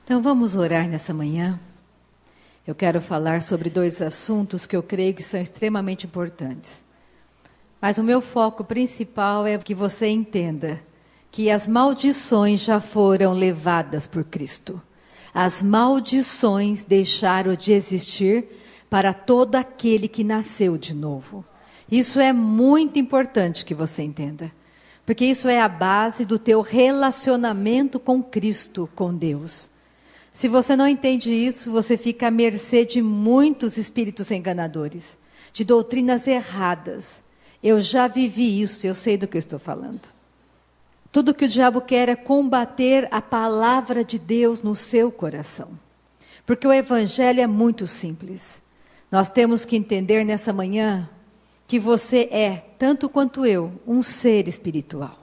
Então vamos orar nessa manhã. Eu quero falar sobre 2 assuntos que eu creio que são extremamente importantes. Mas o meu foco principal é que você entenda que as maldições já foram levadas por Cristo. As maldições deixaram de existir para todo aquele que nasceu de novo. Isso é muito importante que você entenda. Porque isso é a base do teu relacionamento com Cristo, com Deus. Se você não entende isso, você fica à mercê de muitos espíritos enganadores, de doutrinas erradas. Eu já vivi isso, eu sei do que eu estou falando. Tudo que o diabo quer é combater a palavra de Deus no seu coração. Porque o evangelho é muito simples. Nós temos que entender nessa manhã que você é, tanto quanto eu, um ser espiritual.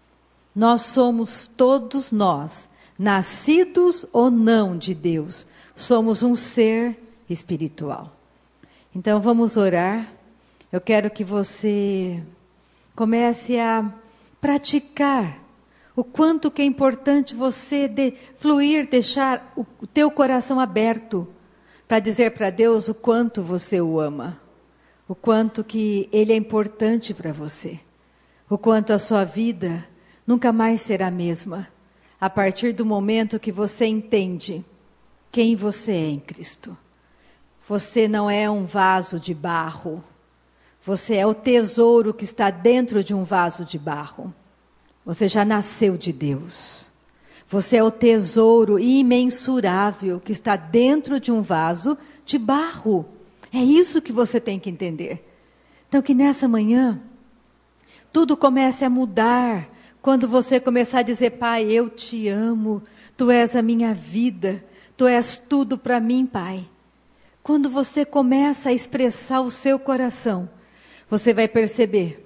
Nós somos, todos nós, nascidos ou não de Deus, somos um ser espiritual. Então vamos orar. Eu quero que você comece a praticar o quanto que é importante você fluir, deixar o teu coração aberto para dizer para Deus o quanto você o ama, o quanto que Ele é importante para você, o quanto a sua vida nunca mais será a mesma, a partir do momento que você entende quem você é em Cristo. Você não é um vaso de barro, você é o tesouro que está dentro de um vaso de barro. Você já nasceu de Deus. Você é o tesouro imensurável que está dentro de um vaso de barro. É isso que você tem que entender. Então que nessa manhã, tudo comece a mudar. Quando você começar a dizer, Pai, eu te amo. Tu és a minha vida. Tu és tudo para mim, Pai. Quando você começa a expressar o seu coração, você vai perceber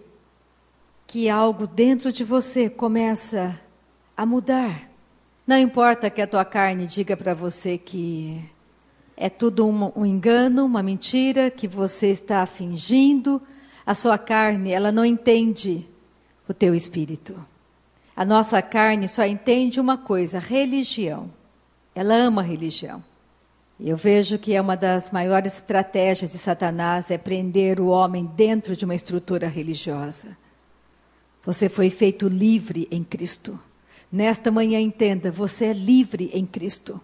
que algo dentro de você começa a mudar. Não importa que a tua carne diga para você que é tudo um engano, uma mentira, que você está fingindo. A sua carne, ela não entende o teu espírito. A nossa carne só entende uma coisa, religião. Ela ama religião. Eu vejo que é uma das maiores estratégias de Satanás é prender o homem dentro de uma estrutura religiosa. Você foi feito livre em Cristo. Nesta manhã entenda, você é livre em Cristo.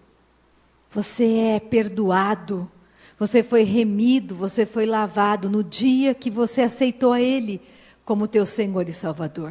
Você é perdoado. Você foi remido, você foi lavado no dia que você aceitou a Ele como teu Senhor e Salvador.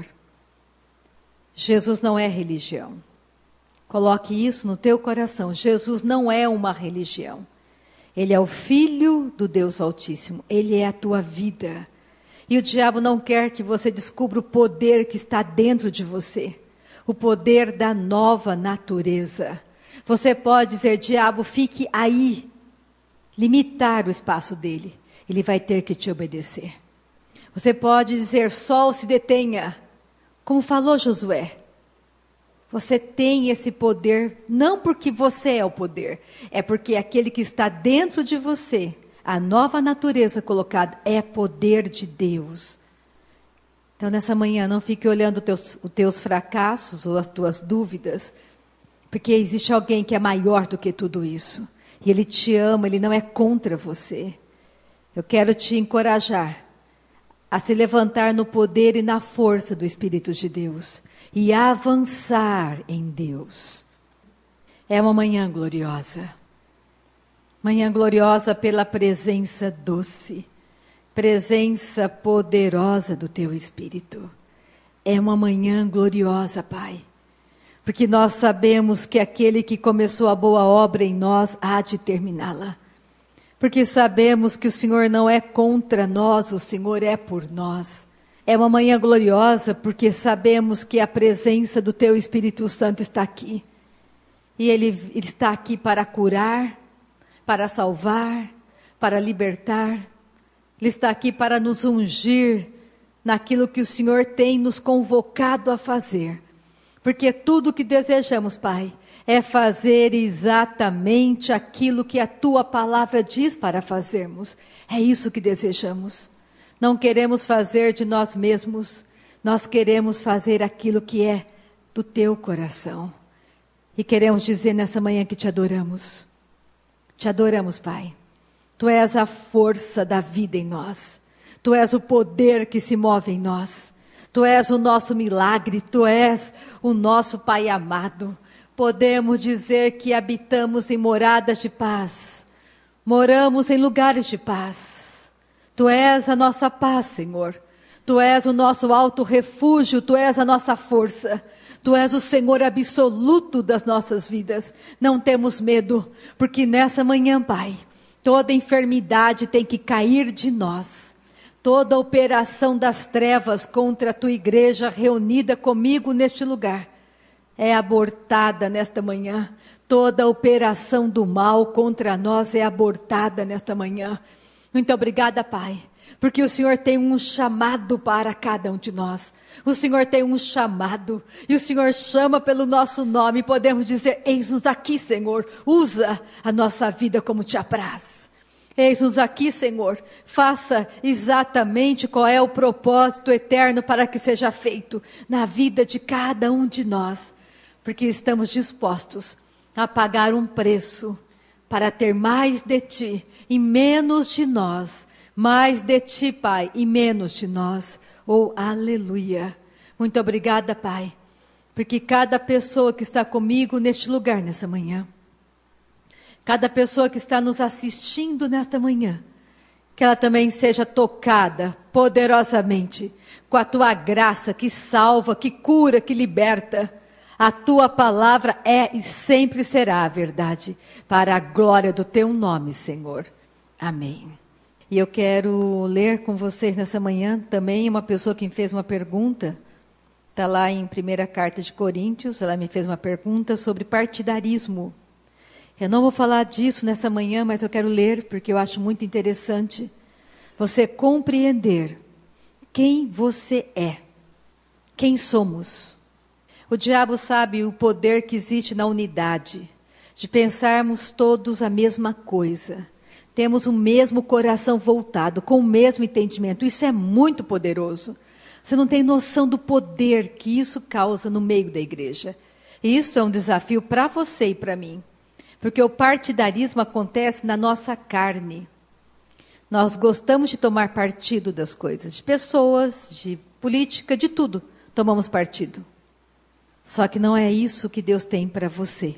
Jesus não é religião. Coloque isso no teu coração. Jesus não é uma religião. Ele é o Filho do Deus Altíssimo. Ele é a tua vida. E o diabo não quer que você descubra o poder que está dentro de você. O poder da nova natureza. Você pode dizer, diabo, fique aí. Limitar o espaço dele. Ele vai ter que te obedecer. Você pode dizer, sol se detenha. Como falou Josué. Você tem esse poder, não porque você é o poder. É porque aquele que está dentro de você, a nova natureza colocada, é poder de Deus. Então nessa manhã não fique olhando os teus fracassos ou as tuas dúvidas. Porque existe alguém que é maior do que tudo isso. E Ele te ama, Ele não é contra você. Eu quero te encorajar a se levantar no poder e na força do Espírito de Deus. E avançar em Deus. É uma manhã gloriosa. Manhã gloriosa pela presença doce. Presença poderosa do Teu Espírito. É uma manhã gloriosa, Pai. Porque nós sabemos que aquele que começou a boa obra em nós há de terminá-la. Porque sabemos que o Senhor não é contra nós, o Senhor é por nós. É uma manhã gloriosa porque sabemos que a presença do Teu Espírito Santo está aqui. E Ele está aqui para curar, para salvar, para libertar. Ele está aqui para nos ungir naquilo que o Senhor tem nos convocado a fazer. Porque tudo o que desejamos, Pai, é fazer exatamente aquilo que a Tua palavra diz para fazermos. É isso que desejamos. Não queremos fazer de nós mesmos, nós queremos fazer aquilo que é do Teu coração. E queremos dizer nessa manhã que te adoramos. Te adoramos, Pai. Tu és a força da vida em nós. Tu és o poder que se move em nós. Tu és o nosso milagre. Tu és o nosso Pai amado. Podemos dizer que habitamos em moradas de paz. Moramos em lugares de paz. Tu és a nossa paz, Senhor. Tu és o nosso alto refúgio. Tu és a nossa força. Tu és o Senhor absoluto das nossas vidas. Não temos medo, porque nessa manhã, Pai, toda enfermidade tem que cair de nós. Toda operação das trevas contra a tua igreja reunida comigo neste lugar é abortada nesta manhã. Toda operação do mal contra nós é abortada nesta manhã. Muito obrigada, Pai, porque o Senhor tem um chamado para cada um de nós. O Senhor tem um chamado, e o Senhor chama pelo nosso nome. Podemos dizer: eis-nos aqui, Senhor, usa a nossa vida como te apraz. Eis-nos aqui, Senhor, faça exatamente qual é o propósito eterno para que seja feito na vida de cada um de nós, porque estamos dispostos a pagar um preço para ter mais de Ti e menos de nós. Mais de Ti, Pai, e menos de nós. Oh, aleluia. Muito obrigada, Pai, porque cada pessoa que está comigo neste lugar nessa manhã, cada pessoa que está nos assistindo nesta manhã, que ela também seja tocada poderosamente com a Tua graça que salva, que cura, que liberta. A Tua palavra é e sempre será a verdade, para a glória do Teu nome, Senhor. Amém. E eu quero ler com vocês nessa manhã também uma pessoa que me fez uma pergunta. Está lá em 1ª Carta de Coríntios, ela me fez uma pergunta sobre partidarismo. Eu não vou falar disso nessa manhã, mas eu quero ler porque eu acho muito interessante você compreender quem você é, quem somos. O diabo sabe o poder que existe na unidade, de pensarmos todos a mesma coisa. Temos o mesmo coração voltado, com o mesmo entendimento. Isso é muito poderoso. Você não tem noção do poder que isso causa no meio da igreja. E isso é um desafio para você e para mim. Porque o partidarismo acontece na nossa carne. Nós gostamos de tomar partido das coisas, de pessoas, de política, de tudo. Tomamos partido. Só que não é isso que Deus tem para você.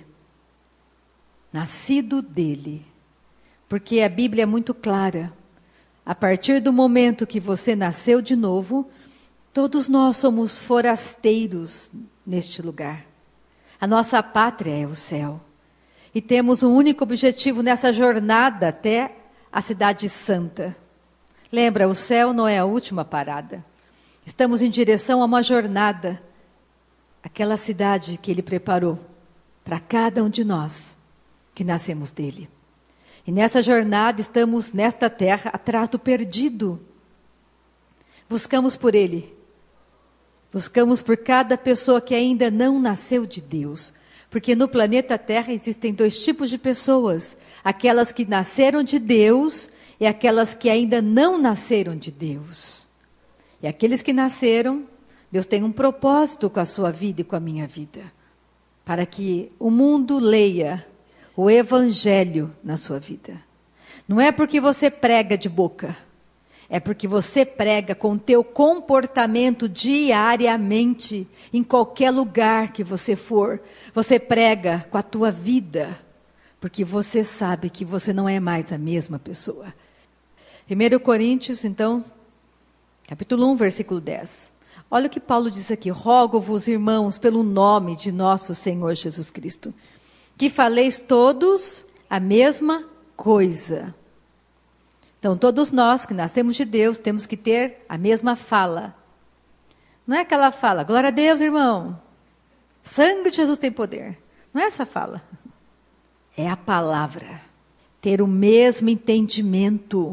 Nascido dele. Porque a Bíblia é muito clara. A partir do momento que você nasceu de novo, todos nós somos forasteiros neste lugar. A nossa pátria é o céu. E temos um único objetivo nessa jornada até a cidade santa. Lembra, o céu não é a última parada. Estamos em direção a uma jornada. Aquela cidade que Ele preparou para cada um de nós que nascemos dele. E nessa jornada estamos nesta terra atrás do perdido. Buscamos por ele. Buscamos por cada pessoa que ainda não nasceu de Deus. Porque no planeta Terra existem 2 tipos de pessoas. Aquelas que nasceram de Deus e aquelas que ainda não nasceram de Deus. E aqueles que nasceram, Deus tem um propósito com a sua vida e com a minha vida. Para que o mundo leia o evangelho na sua vida. Não é porque você prega de boca. É porque você prega com o teu comportamento diariamente, em qualquer lugar que você for. Você prega com a tua vida, porque você sabe que você não é mais a mesma pessoa. 1 Coríntios, então, capítulo 1, versículo 10. Olha o que Paulo diz aqui. Rogo-vos, irmãos, pelo nome de nosso Senhor Jesus Cristo, que faleis todos a mesma coisa. Então, todos nós que nascemos de Deus, temos que ter a mesma fala. Não é aquela fala, glória a Deus, irmão. Sangue de Jesus tem poder. Não é essa fala. É a palavra. Ter o mesmo entendimento.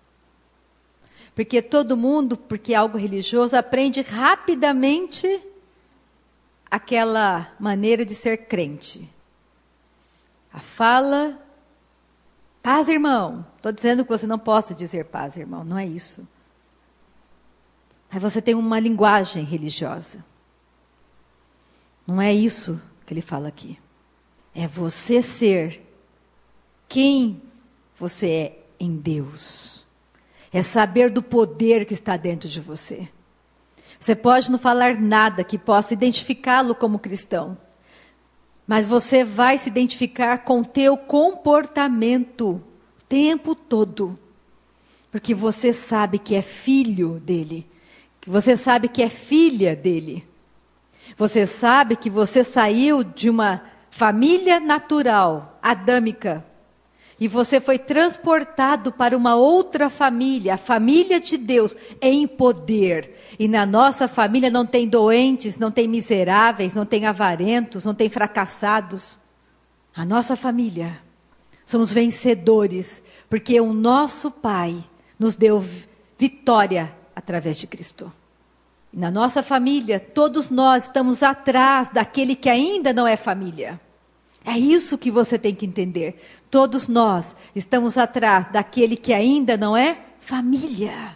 Porque todo mundo, porque é algo religioso, aprende rapidamente aquela maneira de ser crente. A fala, paz, irmão. Estou dizendo que você não possa dizer paz, irmão. Não é isso. Mas você tem uma linguagem religiosa. Não é isso que ele fala aqui. É você ser quem você é em Deus. É saber do poder que está dentro de você. Você pode não falar nada que possa identificá-lo como cristão, mas você vai se identificar com o teu comportamento o tempo todo. Porque você sabe que é filho dele. Que você sabe que é filha dele. Você sabe que você saiu de uma família natural, adâmica. E você foi transportado para uma outra família, a família de Deus, em poder. E na nossa família não tem doentes, não tem miseráveis, não tem avarentos, não tem fracassados. A nossa família, somos vencedores, porque o nosso Pai nos deu vitória através de Cristo. E na nossa família, todos nós estamos atrás daquele que ainda não é família. É isso que você tem que entender. Todos nós estamos atrás daquele que ainda não é família.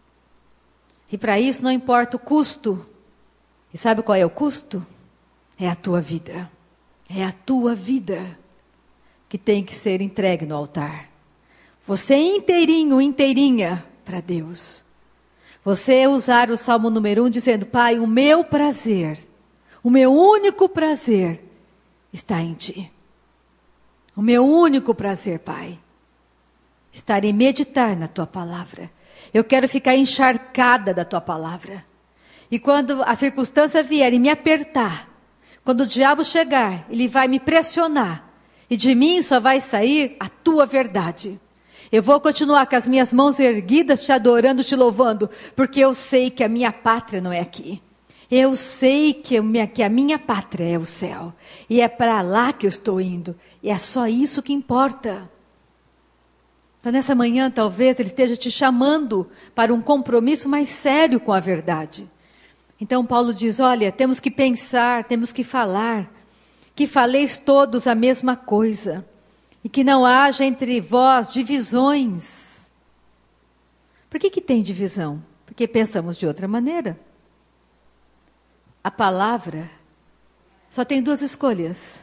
E para isso não importa o custo. E sabe qual é o custo? É a tua vida. É a tua vida que tem que ser entregue no altar. Você inteirinho, inteirinha para Deus. Você usar o Salmo número 1 dizendo: Pai, o meu prazer, o meu único prazer está em Ti. O meu único prazer, Pai, está em meditar na Tua palavra. Eu quero ficar encharcada da Tua palavra. E quando a circunstância vier e me apertar, quando o diabo chegar, ele vai me pressionar. E de mim só vai sair a Tua verdade. Eu vou continuar com as minhas mãos erguidas, te adorando, te louvando, porque eu sei que a minha pátria não é aqui. Eu sei que a minha pátria é o céu. E é para lá que eu estou indo. E é só isso que importa. Então, nessa manhã, talvez Ele esteja te chamando para um compromisso mais sério com a verdade. Então, Paulo diz, olha, temos que pensar, temos que falar, que faleis todos a mesma coisa. E que não haja entre vós divisões. Por que tem divisão? Porque pensamos de outra maneira. A palavra só tem duas escolhas.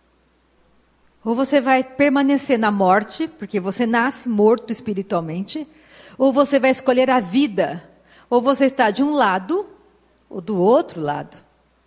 Ou você vai permanecer na morte, porque você nasce morto espiritualmente, ou você vai escolher a vida. Ou você está de um lado, ou do outro lado.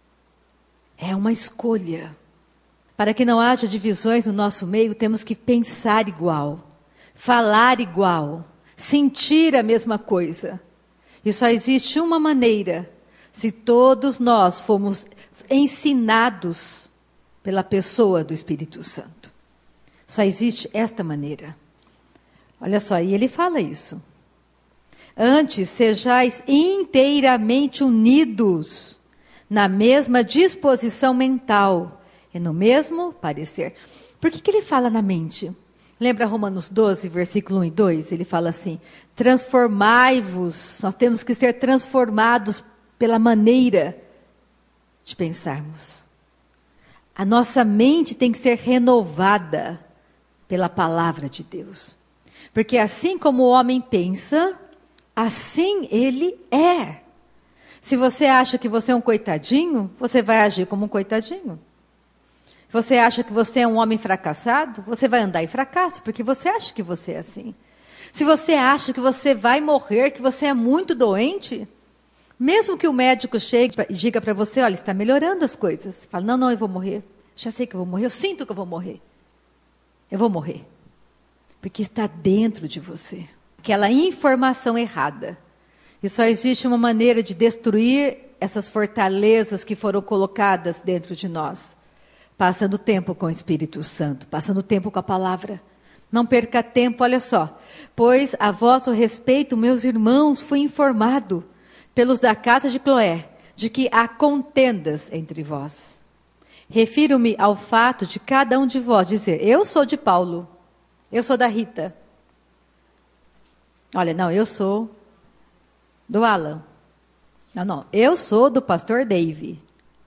É uma escolha. Para que não haja divisões no nosso meio, temos que pensar igual, falar igual, sentir a mesma coisa. E só existe uma maneira, se todos nós formos ensinados pela pessoa do Espírito Santo. Só existe esta maneira. Olha só, e ele fala isso. Antes, sejais inteiramente unidos na mesma disposição mental e no mesmo parecer. Por que ele fala na mente? Lembra Romanos 12, versículo 1 e 2? Ele fala assim, transformai-vos, nós temos que ser transformados pela maneira de pensarmos. A nossa mente tem que ser renovada pela palavra de Deus. Porque assim como o homem pensa, assim ele é. Se você acha que você é um coitadinho, você vai agir como um coitadinho. Você acha que você é um homem fracassado? Você vai andar em fracasso, porque você acha que você é assim. Se você acha que você vai morrer, que você é muito doente, mesmo que o médico chegue e diga para você, olha, está melhorando as coisas. Você fala, não, eu vou morrer. Já sei que eu vou morrer, eu sinto que eu vou morrer. Eu vou morrer. Porque está dentro de você. Aquela informação errada. E só existe uma maneira de destruir essas fortalezas que foram colocadas dentro de nós. Passando tempo com o Espírito Santo, passando tempo com a palavra. Não perca tempo, olha só. Pois a vosso respeito, meus irmãos, fui informado pelos da casa de Cloé, de que há contendas entre vós. Refiro-me ao fato de cada um de vós dizer, eu sou de Paulo, eu sou da Rita. Olha, não, eu sou do Alan. Não, eu sou do pastor Dave.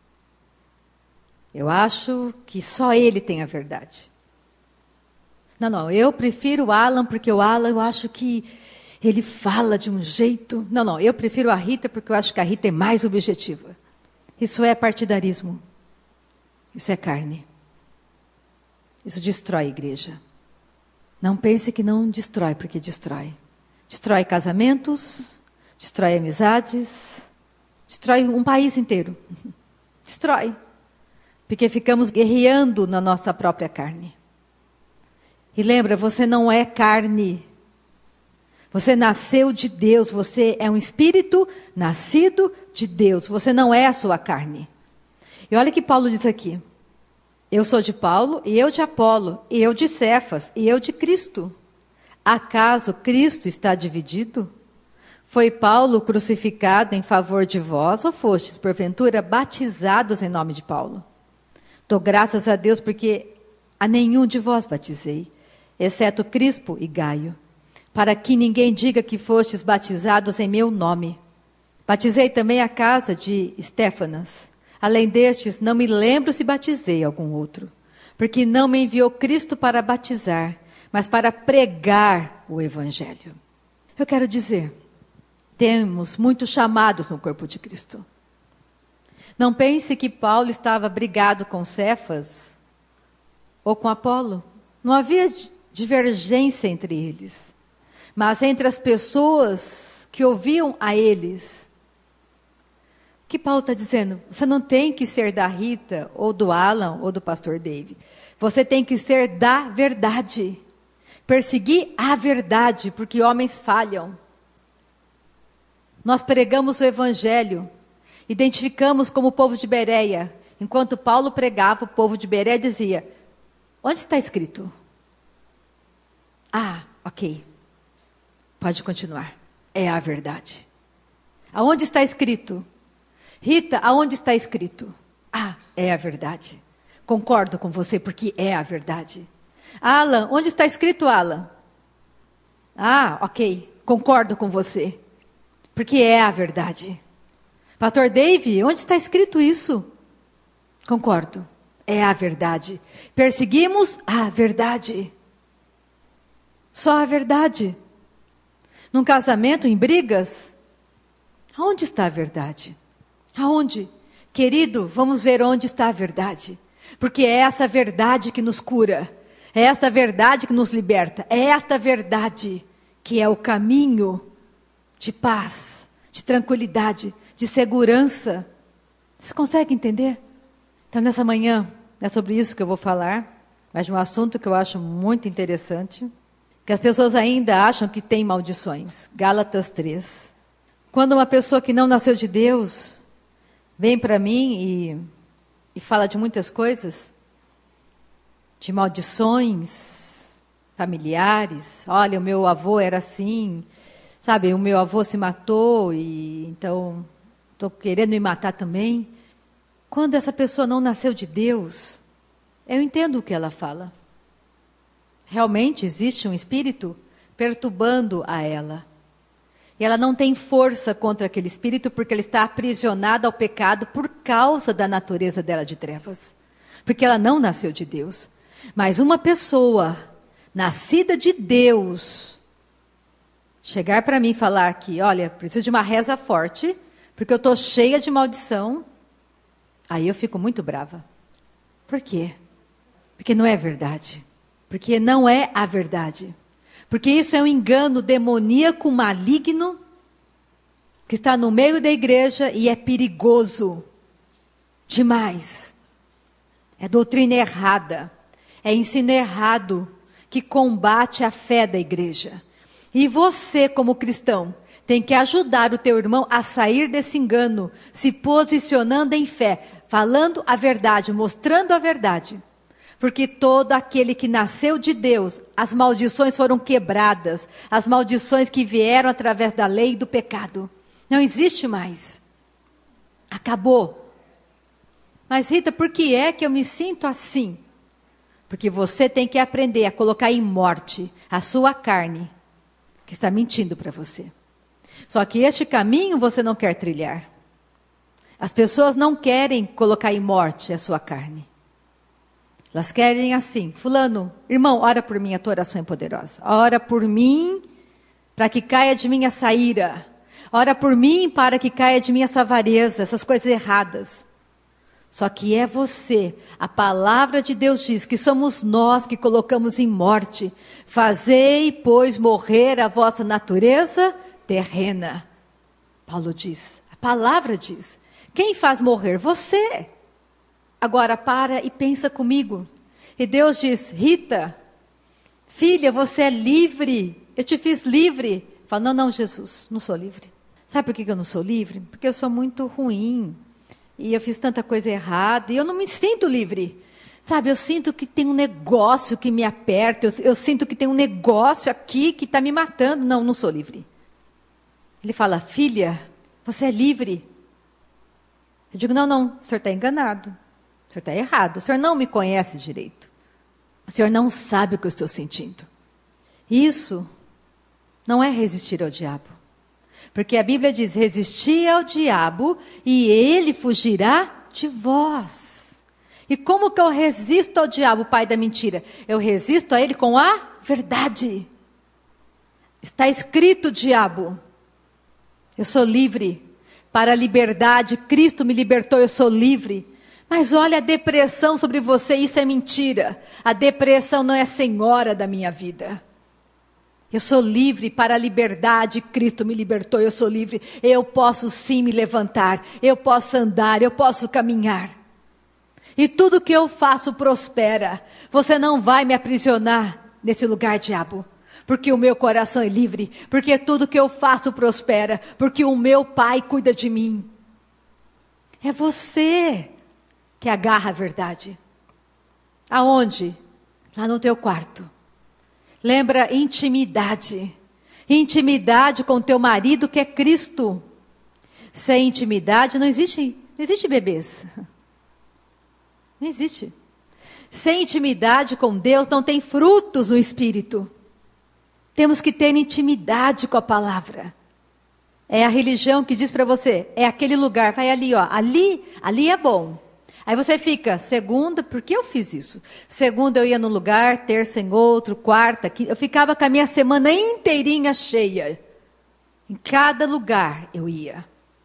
Eu acho que só ele tem a verdade. Não, eu prefiro o Alan, porque o Alan eu acho que ele fala de um jeito. Não, eu prefiro a Rita, porque eu acho que a Rita é mais objetiva. Isso é partidarismo. Isso é carne. Isso destrói a igreja. Não pense que não destrói, porque destrói. Destrói casamentos, destrói amizades, destrói um país inteiro. Destrói. Porque ficamos guerreando na nossa própria carne. E lembra, você não é carne. Você nasceu de Deus, você é um espírito nascido de Deus. Você não é a sua carne. E olha o que Paulo diz aqui. Eu sou de Paulo, e eu de Apolo, e eu de Cefas, e eu de Cristo. Acaso Cristo está dividido? Foi Paulo crucificado em favor de vós, ou fostes, porventura, batizados em nome de Paulo? Dou graças a Deus porque a nenhum de vós batizei, exceto Crispo e Gaio, para que ninguém diga que fostes batizados em meu nome. Batizei também a casa de Estéfanas. Além destes, não me lembro se batizei algum outro, porque não me enviou Cristo para batizar, mas para pregar o Evangelho. Eu quero dizer, temos muitos chamados no corpo de Cristo. Não pense que Paulo estava brigado com Cefas ou com Apolo. Não havia divergência entre eles, mas entre as pessoas que ouviam a eles. O que Paulo está dizendo? Você não tem que ser da Rita, ou do Alan, ou do pastor Dave. Você tem que ser da verdade. Perseguir a verdade, porque homens falham. Nós pregamos o Evangelho, identificamos como o povo de Bereia. Enquanto Paulo pregava, o povo de Bereia dizia, onde está escrito? Ah, ok. Pode continuar. É a verdade. Aonde está escrito? Rita, aonde está escrito? Ah, é a verdade. Concordo com você porque é a verdade. Alan, onde está escrito, Alan? Ah, ok. Concordo com você porque é a verdade. Pastor Dave, onde está escrito isso? Concordo. É a verdade. Perseguimos a verdade. Só a verdade. Num casamento, em brigas, aonde está a verdade? Aonde? Querido, vamos ver onde está a verdade. Porque é essa verdade que nos cura. É esta verdade que nos liberta. É esta verdade que é o caminho de paz, de tranquilidade, de segurança. Vocês conseguem entender? Então, nessa manhã, é sobre isso que eu vou falar. Mas de um assunto que eu acho muito interessante. Que as pessoas ainda acham que tem maldições. Gálatas 3. Quando uma pessoa que não nasceu de Deus vem para mim e fala de muitas coisas, de maldições familiares. Olha, o meu avô era assim, sabe, o meu avô se matou e então estou querendo me matar também. Quando essa pessoa não nasceu de Deus, eu entendo o que ela fala. Realmente existe um espírito perturbando a ela. E ela não tem força contra aquele espírito porque ela está aprisionada ao pecado por causa da natureza dela de trevas. Porque ela não nasceu de Deus. Mas uma pessoa nascida de Deus chegar para mim e falar que, olha, preciso de uma reza forte porque eu estou cheia de maldição, aí eu fico muito brava. Por quê? Porque não é verdade. Porque não é a verdade. Porque isso é um engano demoníaco, maligno, que está no meio da igreja e é perigoso demais. É doutrina errada, é ensino errado que combate a fé da igreja. E você, como cristão, tem que ajudar o teu irmão a sair desse engano, se posicionando em fé, falando a verdade, mostrando a verdade. Porque todo aquele que nasceu de Deus, as maldições foram quebradas. As maldições que vieram através da lei e do pecado. Não existe mais. Acabou. Mas Rita, por que é que eu me sinto assim? Porque você tem que aprender a colocar em morte a sua carne, que está mentindo para você. Só que este caminho você não quer trilhar. As pessoas não querem colocar em morte a sua carne. Elas querem assim, fulano, irmão, ora por mim, a tua oração é poderosa. Ora por mim, para que caia de mim essa ira. Ora por mim, para que caia de mim essa avareza, essas coisas erradas. Só que é você. A palavra de Deus diz que somos nós que colocamos em morte. Fazei, pois, morrer a vossa natureza terrena. Paulo diz, a palavra diz. Quem faz morrer? Você. Agora para e pensa comigo. E Deus diz, Rita, filha, você é livre. Eu te fiz livre. Fala, não, Jesus, não sou livre. Sabe por que eu não sou livre? Porque eu sou muito ruim. E eu fiz tanta coisa errada. E eu não me sinto livre. Sabe, eu sinto que tem um negócio que me aperta. Eu sinto que tem um negócio aqui que está me matando. Não, não sou livre. Ele fala, filha, você é livre. Eu digo, não, o senhor está enganado. O senhor está errado. O senhor não me conhece direito. O senhor não sabe o que eu estou sentindo. Isso não é resistir ao diabo. Porque a Bíblia diz, resisti ao diabo e ele fugirá de vós. E como que eu resisto ao diabo, pai da mentira? Eu resisto a ele com a verdade. Está escrito, diabo, eu sou livre. Para a liberdade, Cristo me libertou, eu sou livre. Mas olha a depressão sobre você, isso é mentira. A depressão não é senhora da minha vida. Eu sou livre para a liberdade, Cristo me libertou, eu sou livre. Eu posso sim me levantar, eu posso andar, eu posso caminhar. E tudo que eu faço prospera. Você não vai me aprisionar nesse lugar, diabo. Porque o meu coração é livre, porque tudo que eu faço prospera, porque o meu Pai cuida de mim. É você que agarra a verdade. Aonde? Lá no teu quarto. Lembra intimidade. Intimidade com teu marido que é Cristo. Sem intimidade não existe bebês. Não existe. Sem intimidade com Deus não tem frutos no Espírito. Temos que ter intimidade com a palavra. É a religião que diz para você, é aquele lugar, vai ali, ó, ali é bom. Aí você fica, segunda, por que eu fiz isso? Segunda eu ia num lugar, terça em outro, quarta, quinta, eu ficava com a minha semana inteirinha cheia. Em cada lugar eu ia.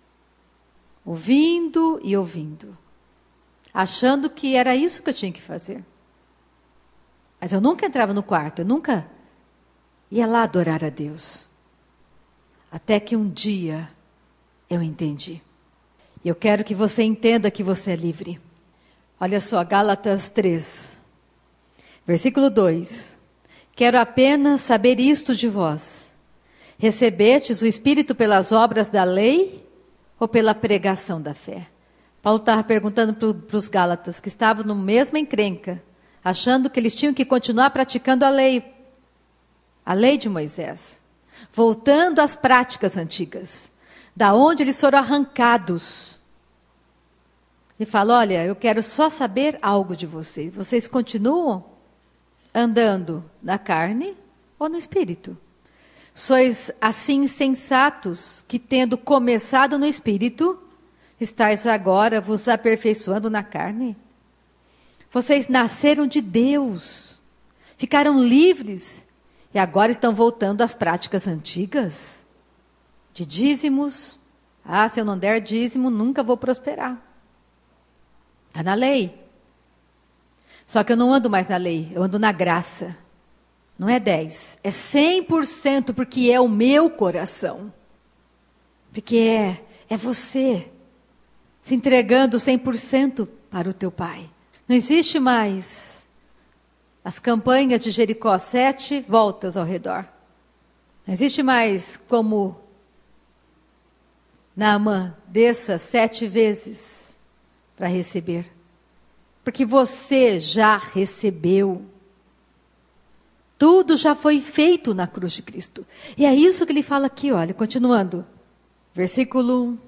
Ouvindo e ouvindo. Achando que era isso que eu tinha que fazer. Mas eu nunca entrava no quarto, eu nunca ia lá adorar a Deus. Até que um dia eu entendi. E eu quero que você entenda que você é livre. Olha só, Gálatas 3, versículo 2. Quero apenas saber isto de vós. Recebestes o Espírito pelas obras da lei ou pela pregação da fé? Paulo estava perguntando para os Gálatas, que estavam no mesma encrenca, achando que eles tinham que continuar praticando a lei de Moisés, voltando às práticas antigas, da onde eles foram arrancados. Ele fala, olha, eu quero só saber algo de vocês. Vocês continuam andando na carne ou no Espírito? Sois assim insensatos, que tendo começado no Espírito, estáis agora vos aperfeiçoando na carne? Vocês nasceram de Deus, ficaram livres, e agora estão voltando às práticas antigas? De dízimos. Se eu não der dízimo, nunca vou prosperar. Está na lei. Só que eu não ando mais na lei, eu ando na graça. Não é 10, é 100%, porque é o meu coração. Porque é você se entregando 100% para o teu Pai. Não existe mais as campanhas de Jericó, 7 voltas ao redor. Não existe mais como Naamã, desça 7 vezes para receber. Porque você já recebeu. Tudo já foi feito na cruz de Cristo. E é isso que ele fala aqui, olha, continuando. Versículo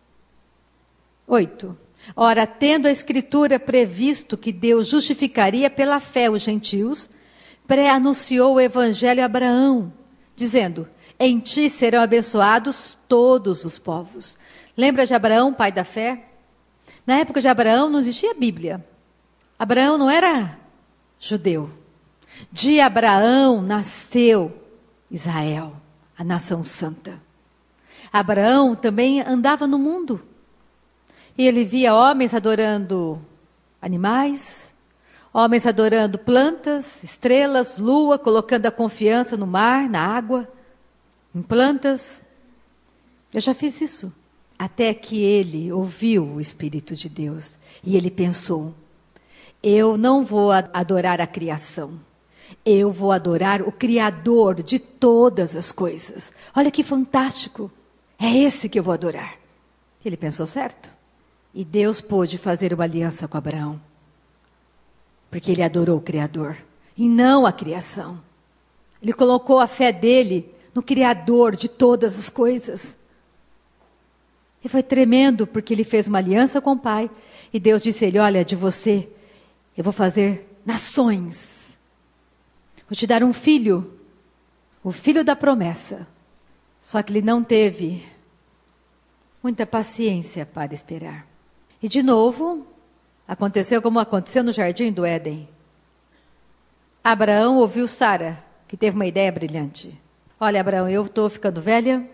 8. Ora, tendo a Escritura previsto que Deus justificaria pela fé os gentios, pré-anunciou o Evangelho a Abraão, dizendo, em ti serão abençoados todos os povos. Lembra de Abraão, pai da fé? Na época de Abraão não existia Bíblia. Abraão não era judeu. De Abraão nasceu Israel, a nação santa. Abraão também andava no mundo. E ele via homens adorando animais, homens adorando plantas, estrelas, lua, colocando a confiança no mar, na água, em plantas. Eu já fiz isso. Até que ele ouviu o Espírito de Deus. E ele pensou, eu não vou adorar a criação. Eu vou adorar o Criador de todas as coisas. Olha que fantástico. É esse que eu vou adorar. Ele pensou certo. E Deus pôde fazer uma aliança com Abraão. Porque ele adorou o Criador. E não a criação. Ele colocou a fé dele no Criador de todas as coisas. E foi tremendo, porque ele fez uma aliança com o Pai. E Deus disse a ele, olha, de você eu vou fazer nações. Vou te dar um filho, o filho da promessa. Só que ele não teve muita paciência para esperar. E de novo, aconteceu como aconteceu no jardim do Éden. Abraão ouviu Sara, que teve uma ideia brilhante. Olha, Abraão, eu estou ficando velha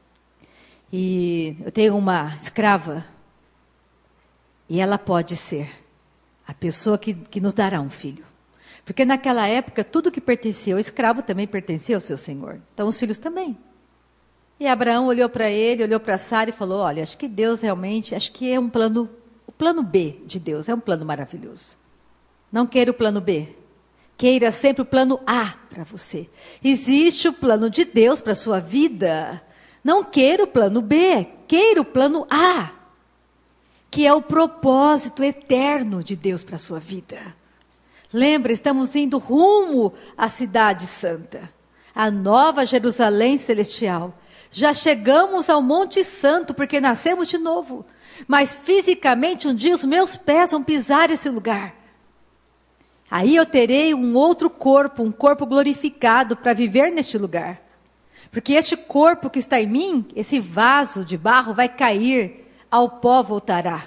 e eu tenho uma escrava e ela pode ser a pessoa que nos dará um filho. Porque naquela época, tudo que pertencia ao escravo também pertencia ao seu senhor. Então, os filhos também. E Abraão olhou para ele, olhou para Sara e falou, olha, acho que Deus realmente, acho que é um plano, o plano B de Deus, é um plano maravilhoso. Não queira o plano B. Queira sempre o plano A para você. Existe o plano de Deus para a sua vida. Não queira o plano B, queira o plano A. Que é o propósito eterno de Deus para a sua vida. Lembra, estamos indo rumo à cidade santa, a nova Jerusalém celestial. Já chegamos ao Monte Santo, porque nascemos de novo. Mas fisicamente, um dia os meus pés vão pisar esse lugar. Aí eu terei um outro corpo, um corpo glorificado para viver neste lugar. Porque este corpo que está em mim, esse vaso de barro vai cair, ao pó voltará.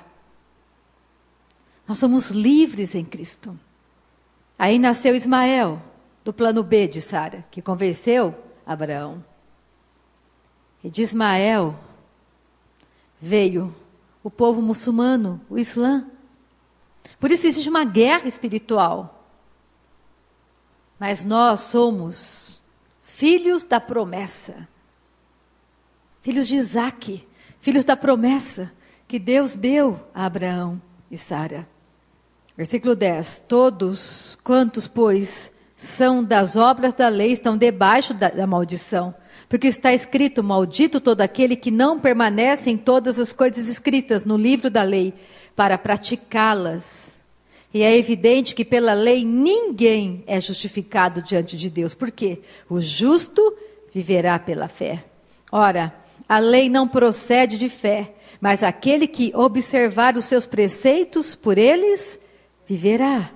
Nós somos livres em Cristo. Aí nasceu Ismael, do plano B de Sara, que convenceu Abraão. E de Ismael veio o povo muçulmano, o Islã. Por isso existe uma guerra espiritual. Mas nós somos filhos da promessa. Filhos de Isaque, filhos da promessa que Deus deu a Abraão e Sara. Versículo 10. Todos quantos, pois, são das obras da lei, estão debaixo da maldição. Porque está escrito, maldito todo aquele que não permanece em todas as coisas escritas no livro da lei, para praticá-las. E é evidente que pela lei ninguém é justificado diante de Deus. Por quê? O justo viverá pela fé. Ora, a lei não procede de fé, mas aquele que observar os seus preceitos por eles, viverá.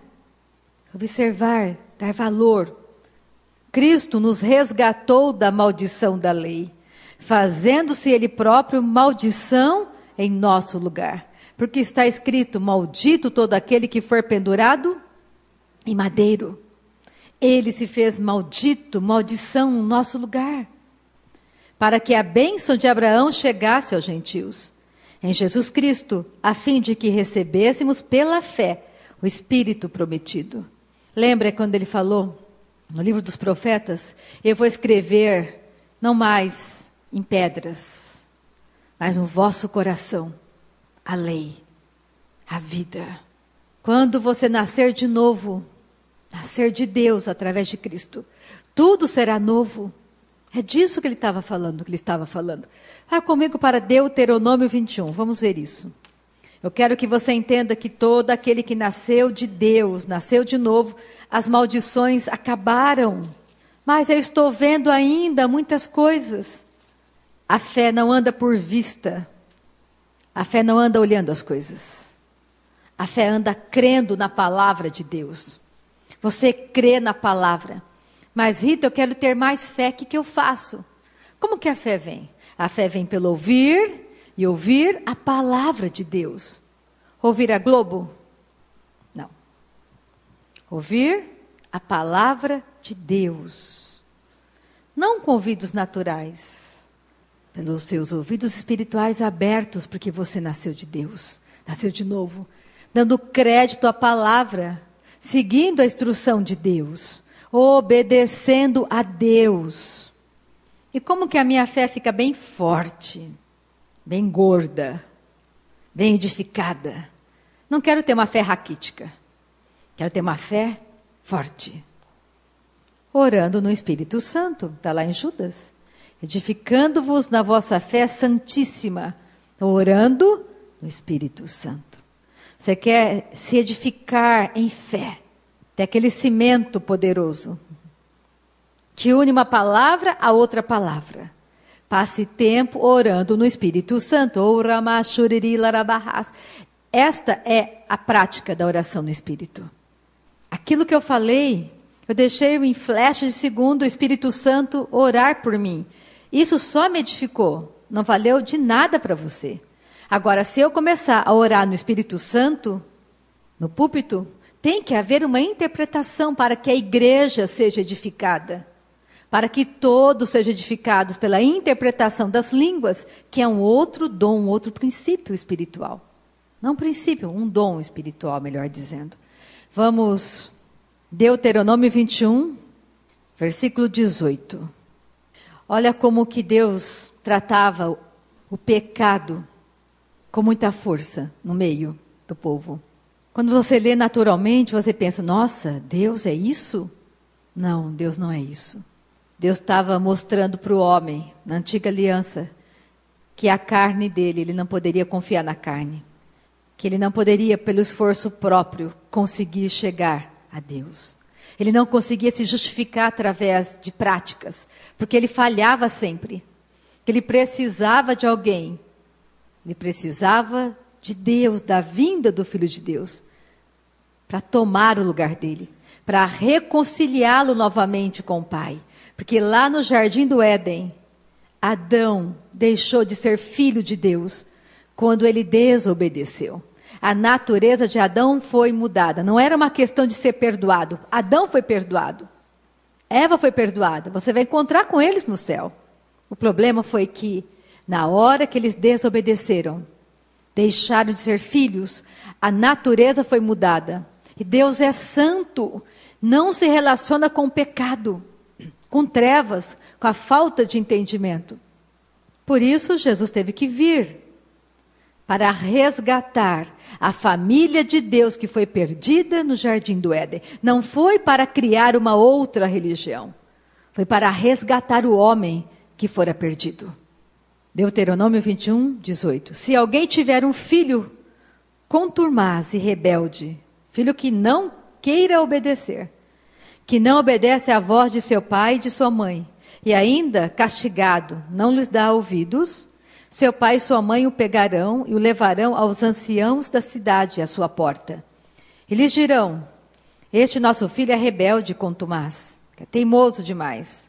Observar, dar valor. Cristo nos resgatou da maldição da lei, fazendo-se Ele próprio maldição em nosso lugar. Porque está escrito, maldito todo aquele que for pendurado em madeiro. Ele se fez maldito, maldição no nosso lugar. Para que a bênção de Abraão chegasse aos gentios. Em Jesus Cristo, a fim de que recebêssemos pela fé o Espírito prometido. Lembra quando ele falou no livro dos profetas, eu vou escrever não mais em pedras, mas no vosso coração, a lei, a vida. Quando você nascer de novo, nascer de Deus através de Cristo, tudo será novo. É disso que ele estava falando, Vá comigo para Deuteronômio 21, vamos ver isso. Eu quero que você entenda que todo aquele que nasceu de Deus, nasceu de novo, as maldições acabaram. Mas eu estou vendo ainda muitas coisas. A fé não anda por vista. A fé não anda olhando as coisas. A fé anda crendo na palavra de Deus. Você crê na palavra. Mas Rita, eu quero ter mais fé. O que eu faço? Como que a fé vem? A fé vem pelo ouvir e ouvir a palavra de Deus. Ouvir a Globo? Não. Ouvir a palavra de Deus. Não com ouvidos naturais. Pelos seus ouvidos espirituais abertos, porque você nasceu de Deus. nasceu de novo, dando crédito à palavra, seguindo a instrução de Deus, obedecendo a Deus. E como que a minha fé fica bem forte, bem gorda, bem edificada? Não quero ter uma fé raquítica, quero ter uma fé forte. Orando no Espírito Santo, está lá em Judas. Edificando-vos na vossa fé santíssima, orando no Espírito Santo. Você quer se edificar em fé, ter aquele cimento poderoso, que une uma palavra a outra palavra. Passe tempo orando no Espírito Santo. Esta é a prática da oração no Espírito. Aquilo que eu falei, eu deixei em flash de segundo o Espírito Santo orar por mim. Isso só me edificou, não valeu de nada para você. Agora, se eu começar a orar no Espírito Santo, no púlpito, tem que haver uma interpretação para que a igreja seja edificada. Para que todos sejam edificados pela interpretação das línguas, que é um outro dom, um outro princípio espiritual. Não princípio, um dom espiritual, melhor dizendo. Vamos, Deuteronômio 21, versículo 18. Olha como que Deus tratava o pecado com muita força no meio do povo. Quando você lê naturalmente, você pensa, nossa, Deus é isso? Não, Deus não é isso. Deus estava mostrando para o homem, na antiga aliança, que a carne dele, ele não poderia confiar na carne. Que ele não poderia, pelo esforço próprio, conseguir chegar a Deus. Ele não conseguia se justificar através de práticas, porque ele falhava sempre. Ele precisava de alguém. Ele precisava de Deus, da vinda do Filho de Deus, para tomar o lugar dele, para reconciliá-lo novamente com o Pai. Porque lá no Jardim do Éden, Adão deixou de ser filho de Deus quando ele desobedeceu. A natureza de Adão foi mudada. Não era uma questão de ser perdoado. Adão foi perdoado. Eva foi perdoada. Você vai encontrar com eles no céu. O problema foi que, na hora que eles desobedeceram, deixaram de ser filhos, a natureza foi mudada. E Deus é santo. Não se relaciona com o pecado, com trevas, com a falta de entendimento. Por isso, Jesus teve que vir para resgatar a família de Deus que foi perdida no Jardim do Éden. Não foi para criar uma outra religião. Foi para resgatar o homem que fora perdido. Deuteronômio 21, 18. Se alguém tiver um filho contumaz e rebelde, filho que não queira obedecer, que não obedece à voz de seu pai e de sua mãe, e ainda castigado, não lhes dá ouvidos, seu pai e sua mãe o pegarão e o levarão aos anciãos da cidade à sua porta. E lhes dirão, este nosso filho é rebelde e contumaz, é teimoso demais.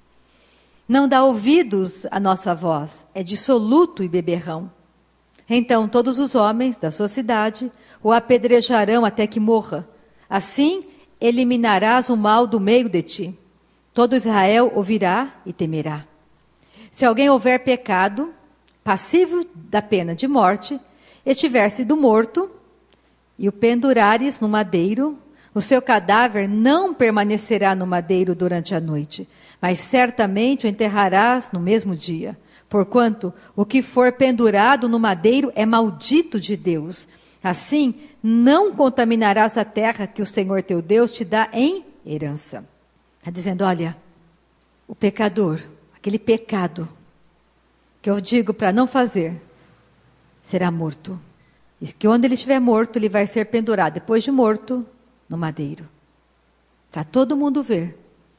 Não dá ouvidos à nossa voz, é dissoluto e beberrão. Então todos os homens da sua cidade o apedrejarão até que morra. Assim eliminarás o mal do meio de ti. Todo Israel ouvirá e temerá. Se alguém houver pecado, passivo da pena de morte, estiver sido morto, e o pendurares no madeiro, o seu cadáver não permanecerá no madeiro durante a noite, mas certamente o enterrarás no mesmo dia. Porquanto o que for pendurado no madeiro é maldito de Deus. Assim, não contaminarás a terra que o Senhor teu Deus te dá em herança. Está dizendo, olha, o pecador, aquele pecado que eu digo para não fazer, será morto. E que onde ele estiver morto, ele vai ser pendurado, depois de morto, no madeiro. Para todo mundo ver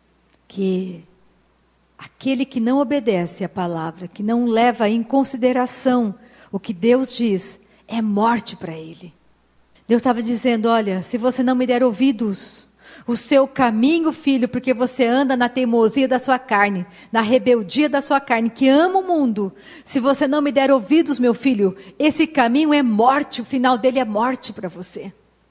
que aquele que não obedece à palavra, que não leva em consideração o que Deus diz, é morte para ele. Deus estava dizendo, olha, se você não me der ouvidos, o seu caminho, filho, porque você anda na teimosia da sua carne, na rebeldia da sua carne, que ama o mundo. Se você não me der ouvidos, meu filho, esse caminho é morte, o final dele é morte para você.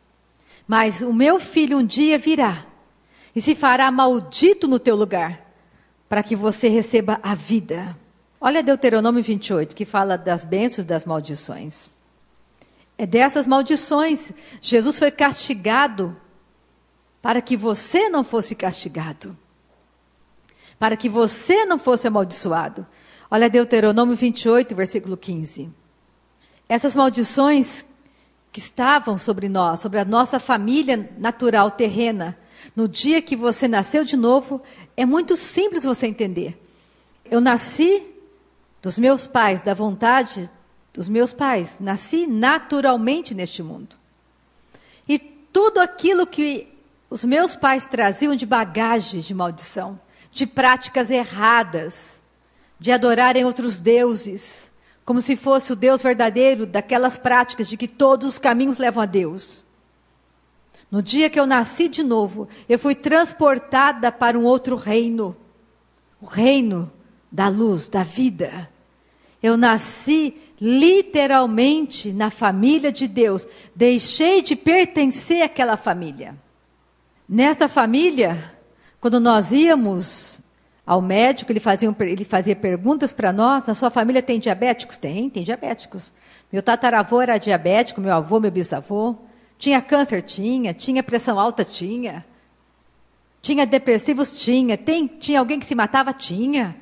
Mas o meu filho um dia virá e se fará maldito no teu lugar, para que você receba a vida. Olha Deuteronômio 28, que fala das bênçãos e das maldições. É dessas maldições. Jesus foi castigado para que você não fosse castigado. Para que você não fosse amaldiçoado. Olha Deuteronômio 28, versículo 15. Essas maldições que estavam sobre nós, sobre a nossa família natural terrena, no dia que você nasceu de novo, é muito simples você entender. Eu nasci dos meus pais, da vontade dos meus pais. Nasci naturalmente neste mundo. E tudo aquilo que os meus pais traziam de bagagem de maldição, de práticas erradas, de adorarem outros deuses, como se fosse o Deus verdadeiro, daquelas práticas de que todos os caminhos levam a Deus. No dia que eu nasci de novo, eu fui transportada para um outro reino, o reino da luz, da vida. Eu nasci literalmente na família de Deus, deixei de pertencer àquela família. Nessa família, quando nós íamos ao médico, ele fazia perguntas para nós: na sua família tem diabéticos? Tem diabéticos. Meu tataravô era diabético, meu avô, meu bisavô. Tinha câncer? Tinha pressão alta? Tinha depressivos? Tinha alguém que se matava? Tinha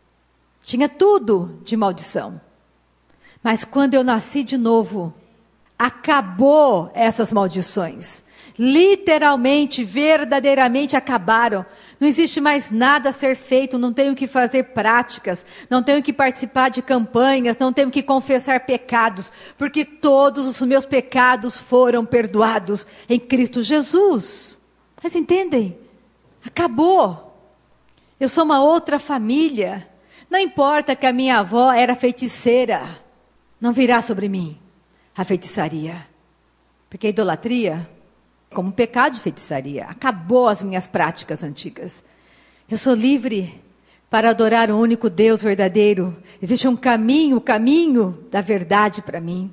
tudo de maldição. Mas quando eu nasci de novo, acabou essas maldições. Literalmente, verdadeiramente acabaram. Não existe mais nada a ser feito, não tenho que fazer práticas, não tenho que participar de campanhas, não tenho que confessar pecados, porque todos os meus pecados foram perdoados em Cristo Jesus. Vocês entendem? Acabou. Eu sou uma outra família. Não importa que a minha avó era feiticeira, não virá sobre mim a feitiçaria. Porque a idolatria, como pecado de feitiçaria, acabou as minhas práticas antigas. Eu sou livre para adorar o único Deus verdadeiro. Existe um caminho, o caminho da verdade para mim.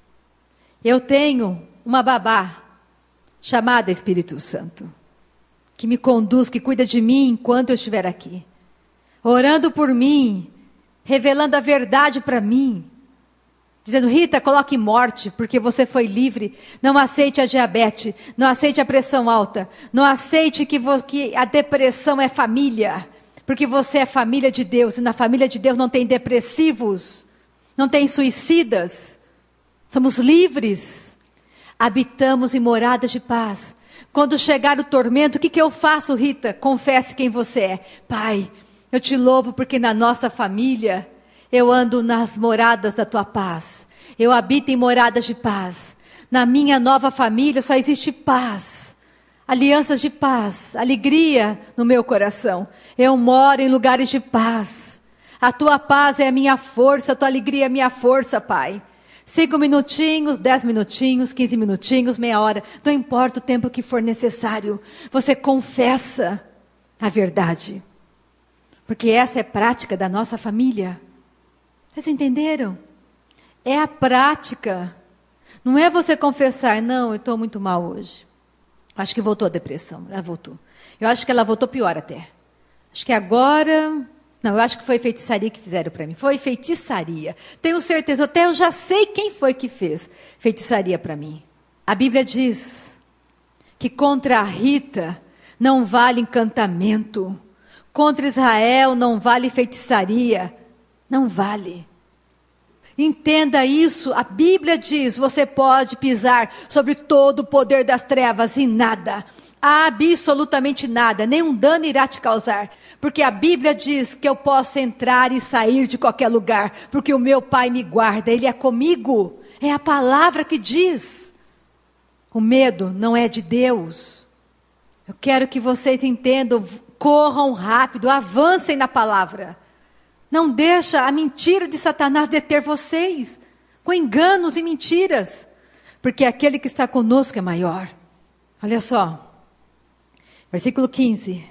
Eu tenho uma babá chamada Espírito Santo, que me conduz, que cuida de mim enquanto eu estiver aqui, orando por mim, revelando a verdade para mim, dizendo: Rita, coloque morte, porque você foi livre. Não aceite a diabetes, não aceite a pressão alta, não aceite que a depressão é família, porque você é família de Deus, e na família de Deus não tem depressivos, não tem suicidas, somos livres, habitamos em moradas de paz. Quando chegar o tormento, o que eu faço, Rita? Confesse quem você é. Pai, eu te louvo porque na nossa família eu ando nas moradas da tua paz. Eu habito em moradas de paz. Na minha nova família só existe paz. Alianças de paz, alegria no meu coração. Eu moro em lugares de paz. A tua paz é a minha força, a tua alegria é a minha força, Pai. 5 minutinhos, 10 minutinhos, 15 minutinhos, meia hora. Não importa o tempo que for necessário. Você confessa a verdade. Porque essa é a prática da nossa família. Vocês entenderam? É a prática. Não é você confessar: não, eu estou muito mal hoje. Acho que voltou a depressão. Ela voltou. Eu acho que ela voltou pior até. Acho que agora... Não, eu acho que foi feitiçaria que fizeram para mim. Foi feitiçaria. Tenho certeza, até eu já sei quem foi que fez feitiçaria para mim. A Bíblia diz que contra a Rita não vale encantamento. Contra Israel não vale feitiçaria. Não vale. Entenda isso. A Bíblia diz: você pode pisar sobre todo o poder das trevas e nada, absolutamente nada, nenhum dano irá te causar. Porque a Bíblia diz que eu posso entrar e sair de qualquer lugar, porque o meu Pai me guarda, Ele é comigo. É a palavra que diz. O medo não é de Deus. Eu quero que vocês entendam, corram rápido, avancem na palavra. Não deixa a mentira de Satanás deter vocês, com enganos e mentiras, porque aquele que está conosco é maior. Olha só, versículo 15.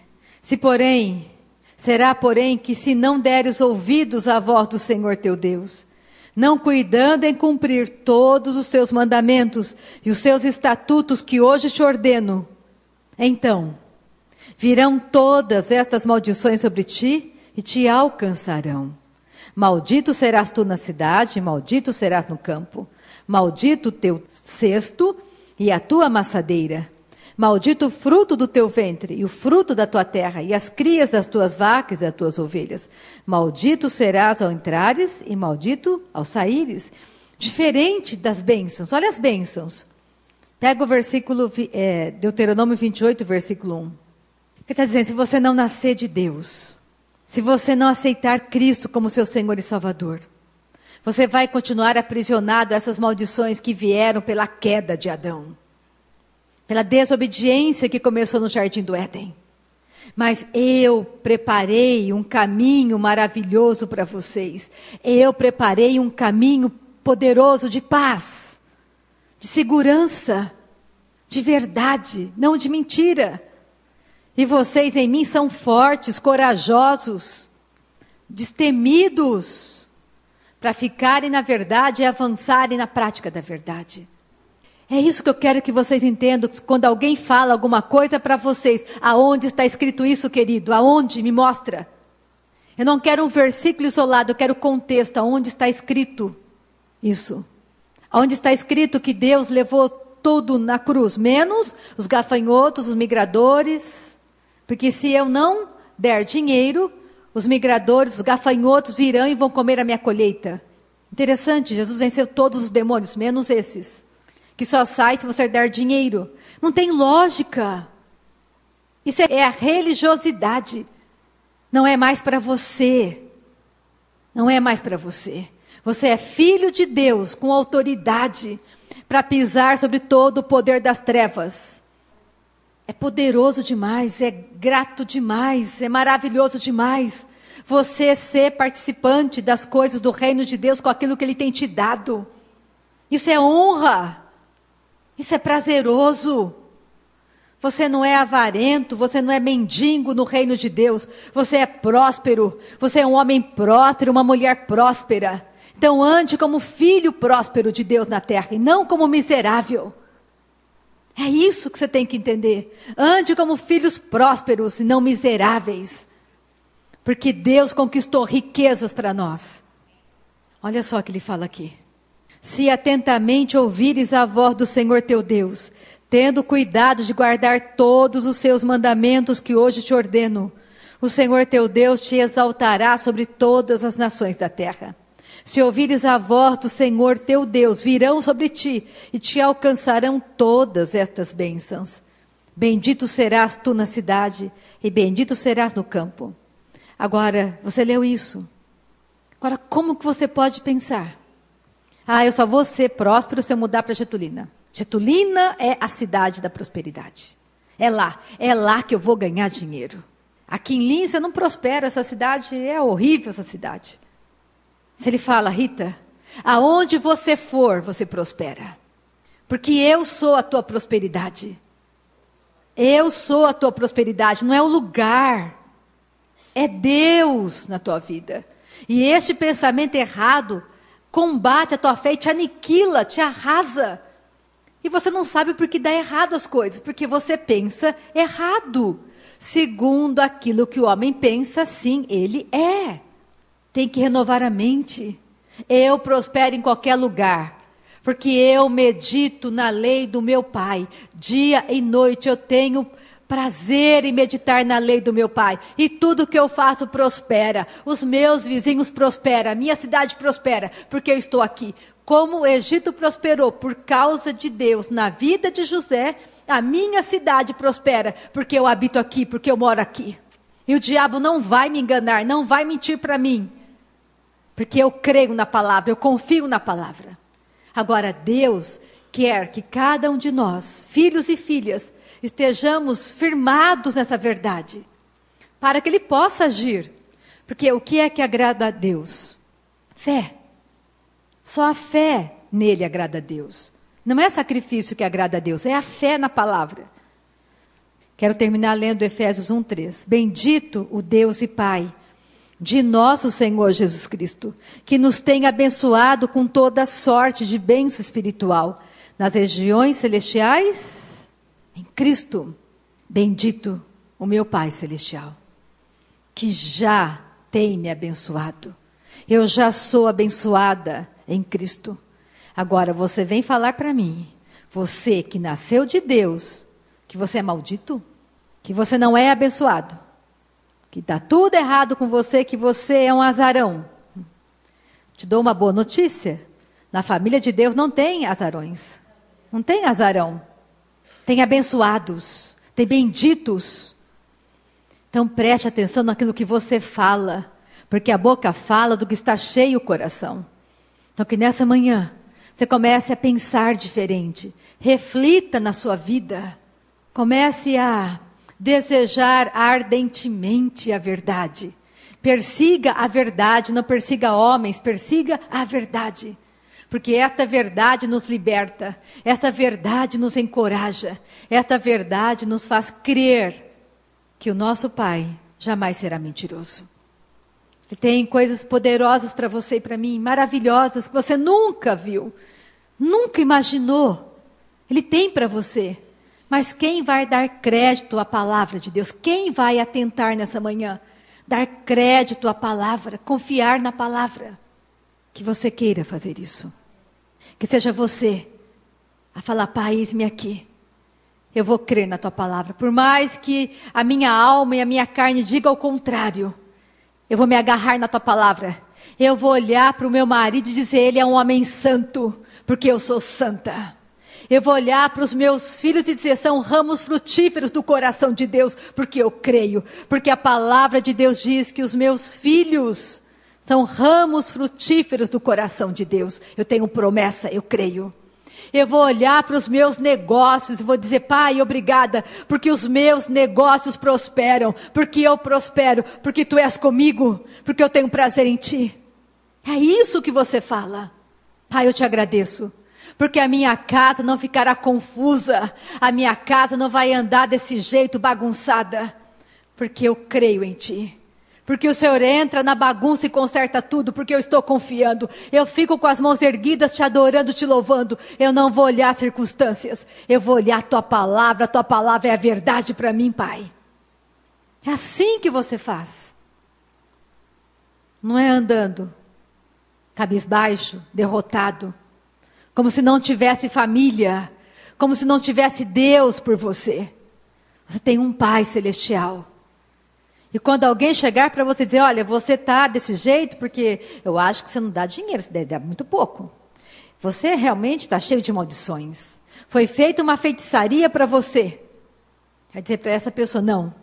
Será, porém, que se não deres ouvidos à voz do Senhor teu Deus, não cuidando em cumprir todos os seus mandamentos e os seus estatutos que hoje te ordeno, então virão todas estas maldições sobre ti e te alcançarão. Maldito serás tu na cidade, e maldito serás no campo. Maldito o teu cesto e a tua amassadeira. Maldito o fruto do teu ventre e o fruto da tua terra e as crias das tuas vacas e das tuas ovelhas. Maldito serás ao entrares e maldito ao saíres. Diferente das bênçãos. Olha as bênçãos. Pega o versículo, Deuteronômio 28, versículo 1. Que está dizendo, se você não nascer de Deus, se você não aceitar Cristo como seu Senhor e Salvador, você vai continuar aprisionado a essas maldições que vieram pela queda de Adão. Pela desobediência que começou no Jardim do Éden. Mas eu preparei um caminho maravilhoso para vocês. Eu preparei um caminho poderoso de paz, de segurança, de verdade, não de mentira. E vocês em mim são fortes, corajosos, destemidos, para ficarem na verdade e avançarem na prática da verdade. É isso que eu quero que vocês entendam, quando alguém fala alguma coisa para vocês. Aonde está escrito isso, querido? Aonde? Me mostra. Eu não quero um versículo isolado, eu quero o contexto. Aonde está escrito isso? Aonde está escrito que Deus levou tudo na cruz, menos os gafanhotos, os migradores. Porque se eu não der dinheiro, os migradores, os gafanhotos virão e vão comer a minha colheita. Interessante, Jesus venceu todos os demônios, menos esses. Que só sai se você der dinheiro. Não tem lógica. Isso é a religiosidade. Não é mais para você. Não é mais para você. Você é filho de Deus, com autoridade, para pisar sobre todo o poder das trevas. É poderoso demais, é grato demais, é maravilhoso demais. Você ser participante das coisas do reino de Deus com aquilo que Ele tem te dado. Isso é honra. Isso é prazeroso. Você não é avarento, você não é mendigo no reino de Deus. Você é próspero, você é um homem próspero, uma mulher próspera. Então ande como filho próspero de Deus na terra e não como miserável. É isso que você tem que entender. Ande como filhos prósperos e não miseráveis. Porque Deus conquistou riquezas para nós. Olha só o que ele fala aqui. Se atentamente ouvires a voz do Senhor teu Deus, tendo cuidado de guardar todos os seus mandamentos que hoje te ordeno, o Senhor teu Deus te exaltará sobre todas as nações da terra. Se ouvires a voz do Senhor teu Deus, virão sobre ti e te alcançarão todas estas bênçãos. Bendito serás tu na cidade e bendito serás no campo. Agora, você leu isso. Agora, como que você pode pensar? Eu só vou ser próspero se eu mudar para Getulina. Getulina é a cidade da prosperidade. É lá que eu vou ganhar dinheiro. Aqui em Lins eu não prospero, essa cidade é horrível, essa cidade. Se ele fala, Rita, aonde você for, você prospera. Porque eu sou a tua prosperidade. Eu sou a tua prosperidade, não é o lugar. É Deus na tua vida. E este pensamento errado combate a tua fé e te aniquila, te arrasa. E você não sabe por que dá errado as coisas, porque você pensa errado. Segundo aquilo que o homem pensa, assim ele é. Tem que renovar a mente. Eu prospero em qualquer lugar, porque eu medito na lei do meu Pai. Dia e noite eu tenho prazer em meditar na lei do meu Pai. E tudo que eu faço prospera. Os meus vizinhos prosperam. A minha cidade prospera, porque eu estou aqui. Como o Egito prosperou por causa de Deus na vida de José, a minha cidade prospera, porque eu habito aqui, porque eu moro aqui. E o diabo não vai me enganar, não vai mentir para mim. Porque eu creio na palavra, eu confio na palavra. Agora, Deus quer que cada um de nós, filhos e filhas, estejamos firmados nessa verdade, para que Ele possa agir. Porque o que é que agrada a Deus? Fé. Só a fé nele agrada a Deus. Não é sacrifício que agrada a Deus, é a fé na palavra. Quero terminar lendo Efésios 1:3. Bendito o Deus e Pai de nosso Senhor Jesus Cristo, que nos tem abençoado com toda sorte de bênção espiritual nas regiões celestiais em Cristo. Bendito o meu Pai celestial, que já tem me abençoado. Eu já sou abençoada em Cristo. Agora você vem falar para mim, você que nasceu de Deus, que você é maldito, que você não é abençoado, que está tudo errado com você, que você é um azarão. Te dou uma boa notícia, na família de Deus não tem azarões, não tem azarão, tem abençoados, tem benditos. Então preste atenção naquilo que você fala, porque a boca fala do que está cheio o coração. Então que nessa manhã você comece a pensar diferente, reflita na sua vida, comece a desejar ardentemente a verdade. Persiga a verdade, não persiga homens, persiga a verdade. Porque esta verdade nos liberta, esta verdade nos encoraja, esta verdade nos faz crer que o nosso Pai jamais será mentiroso. Ele tem coisas poderosas para você e para mim, maravilhosas, que você nunca viu, nunca imaginou. Ele tem para você. Mas quem vai dar crédito à palavra de Deus? Quem vai atentar nessa manhã? Dar crédito à palavra, confiar na palavra. Que você queira fazer isso. Que seja você a falar, Pai, eis-me aqui. Eu vou crer na tua palavra. Por mais que a minha alma e a minha carne digam o contrário, eu vou me agarrar na tua palavra. Eu vou olhar para o meu marido e dizer, ele é um homem santo, porque eu sou santa. Eu vou olhar para os meus filhos e dizer, são ramos frutíferos do coração de Deus, porque eu creio. Porque a palavra de Deus diz que os meus filhos são ramos frutíferos do coração de Deus. Eu tenho promessa, eu creio. Eu vou olhar para os meus negócios e vou dizer, Pai, obrigada, porque os meus negócios prosperam, porque eu prospero, porque Tu és comigo, porque eu tenho prazer em Ti. É isso que você fala. Pai, eu Te agradeço. Porque a minha casa não ficará confusa, a minha casa não vai andar desse jeito bagunçada, porque eu creio em Ti. Porque o Senhor entra na bagunça e conserta tudo, porque eu estou confiando. Eu fico com as mãos erguidas, Te adorando, Te louvando. Eu não vou olhar as circunstâncias, eu vou olhar a Tua palavra é a verdade para mim, Pai. É assim que você faz. Não é andando cabisbaixo, derrotado, como se não tivesse família, como se não tivesse Deus por você. Você tem um Pai celestial. E quando alguém chegar para você dizer, olha, você está desse jeito porque eu acho que você não dá dinheiro, você dá muito pouco. Você realmente está cheio de maldições. Foi feita uma feitiçaria para você. Vai dizer para essa pessoa, não.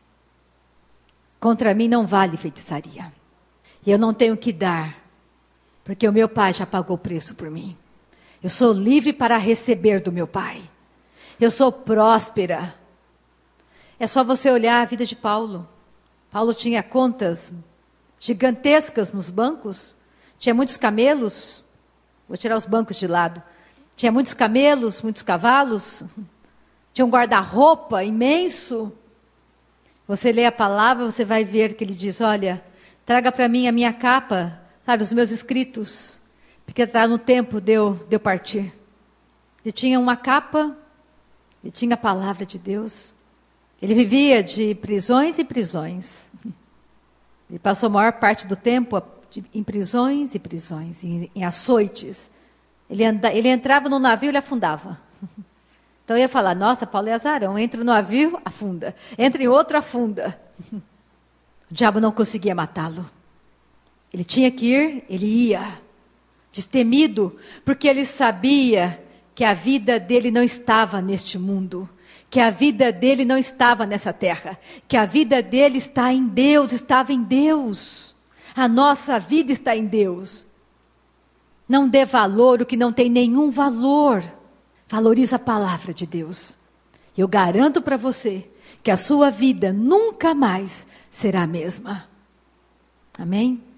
Contra mim não vale feitiçaria. E eu não tenho que dar, porque o meu Pai já pagou o preço por mim. Eu sou livre para receber do meu Pai. Eu sou próspera. É só você olhar a vida de Paulo. Paulo tinha contas gigantescas nos bancos. Tinha muitos camelos. Vou tirar os bancos de lado. Tinha muitos camelos, muitos cavalos. Tinha um guarda-roupa imenso. Você lê a palavra, você vai ver que ele diz, olha, traga para mim a minha capa, sabe, os meus escritos. Porque está no tempo de eu partir. Ele tinha uma capa, ele tinha a palavra de Deus. Ele vivia de prisões e prisões. Ele passou a maior parte do tempo em prisões e prisões, em açoites. Ele entrava no navio e ele afundava. Então eu ia falar, nossa, Paulo é azarão. Entra no navio, afunda. Entra em outro, afunda. O diabo não conseguia matá-lo. Ele tinha que ir, ele ia. Destemido, porque ele sabia que a vida dele não estava neste mundo, que a vida dele não estava nessa terra, que a vida dele está em Deus, estava em Deus. A nossa vida está em Deus. Não dê valor o que não tem nenhum valor. Valorize a palavra de Deus. Eu garanto para você que a sua vida nunca mais será a mesma. Amém?